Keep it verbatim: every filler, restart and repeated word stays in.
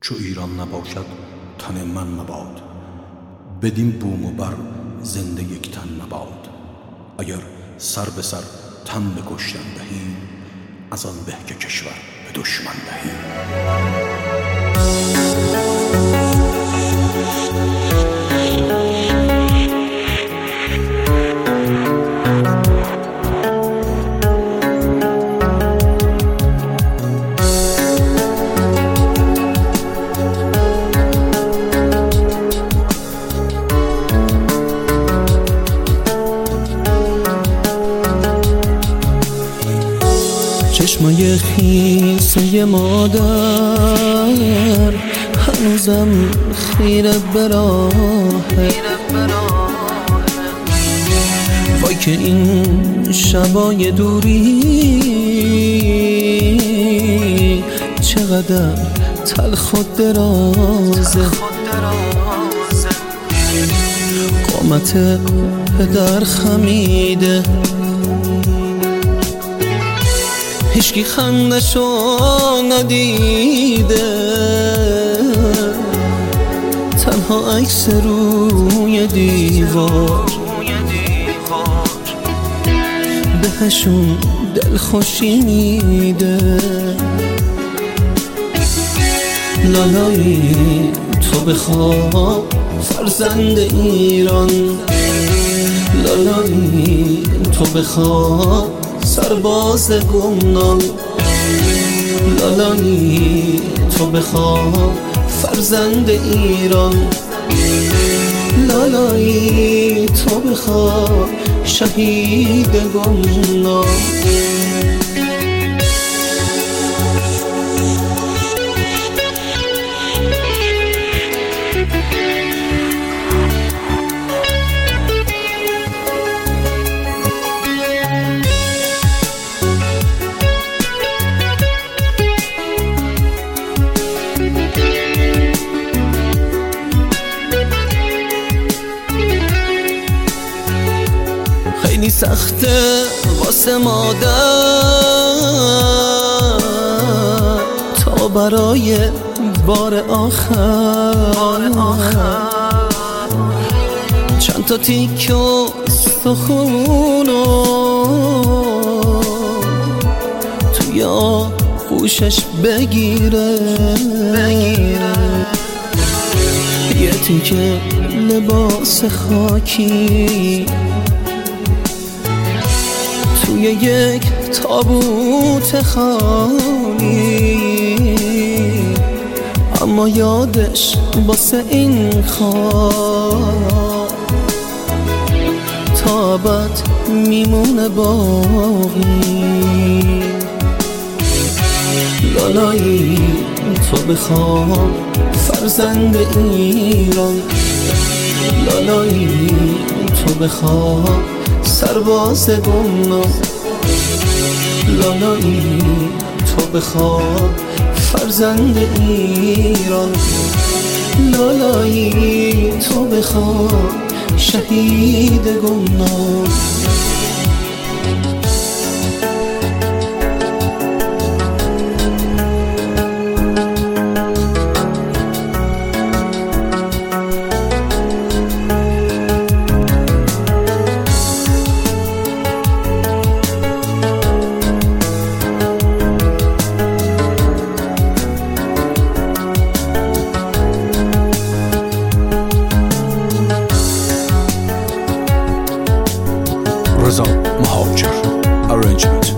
چو ایران نباشد تن من مباد، بدین بوم و بر زنده یک تن مباد. اگر سر به سر تن به کشتن دهیم، از آن به که کشور به دشمن دهیم. چشمای خیسه مادر هنوزم خیره براهه، وای که این شبای دوری چقدر تلخ و درازه. قامت پدر خمیده، هیچکی خندشو ندیده، تنها عکس روی دیوار بهشون دلخوشی میده. لالایی تو بخواه فرزند ایران، لالایی تو بخواه سرباز گمنام، لالایی تو بخواه فرزند ایران، لالایی تو بخواه شهید گمنام. خیلی سخته واسه مادر تا برای بار آخر چند تا تیک و سخونو توی آغوشش بگیره، یه تیکه لباس خاکی توی یک تابوت خالی، اما یادش واسه این خاک تا ابد میمونه باقی. لالایی تو بخواه فرزند ایران، لالایی تو بخواه سرباز گمنام، لالایی تو بخواه فرزند ایران، لالایی تو بخواه شهید گمنام. رضا مهاجر. Arrangement